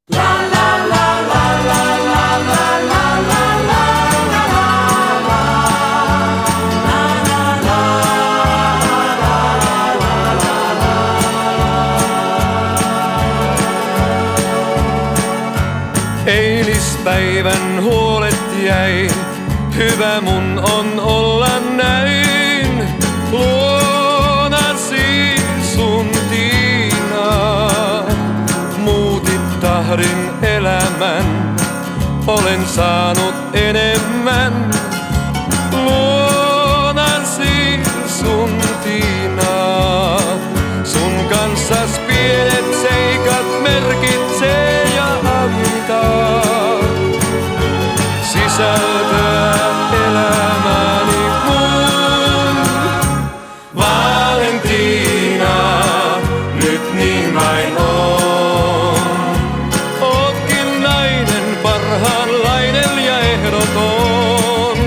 Eilispäivän huolet jäi, hyvä mun on olla näin luonasi sun Tiina. Muutit tahdin elämän, olen saanut enemmän luonasi sun Tiina. Sun kanssas pienet seikat merkitsee ja antaa sisältöä elämäni mun. Valentiina, nyt niin vain on. Ootkin nainen, parhaanlainen ja ehdoton.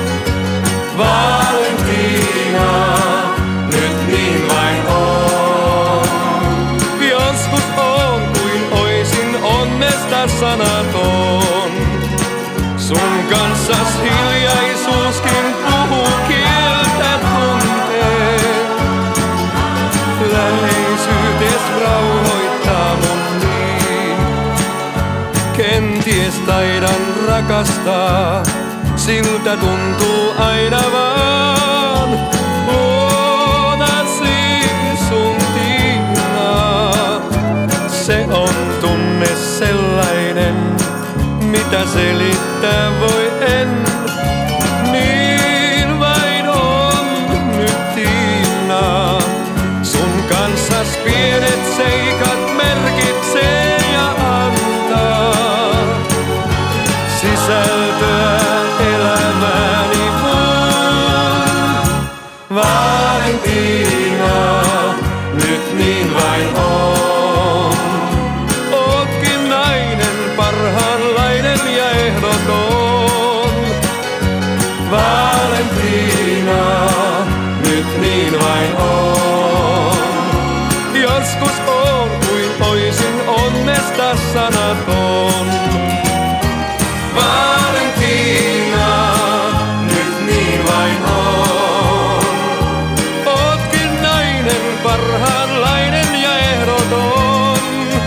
Valentiina, nyt niin vain on. Joskus on kuin oisin onnesta sanaton. Sun kanssas hiljaisuuskin puhuu kieltä tuntee. Läheisyytes rauhoittaa mun niin. Kenties taidan rakastaa, siltä tuntuu aina vaan. Luonasi sun Tiina. Se on tunne sellainen, mitä selittää voi en. Niin vain on nyt Tiina. Sun kanssas pienet seikat merkitsee ja antaa sisältöä elämäni mun. Valentiina, nyt niin vain on. Ootkin nainen, parhaanlainen ja ehdoton. Valentiina, nyt niin vain on. Joskus on kuin oisin onnesta sanaton. Valentiina, nyt niin vain on. Ootkin nainen, parhaanlainen ja ehdoton.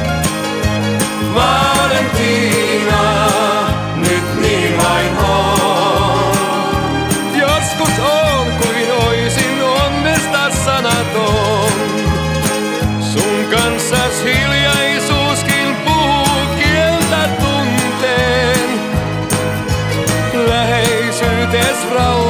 Valentiina, nyt niin vain on. Joskus on kuin oisin onnesta sanaton. Sun kanssas hiljaisuuskin puhuu kieltä tunteen. Läheisyytes rauhoittaa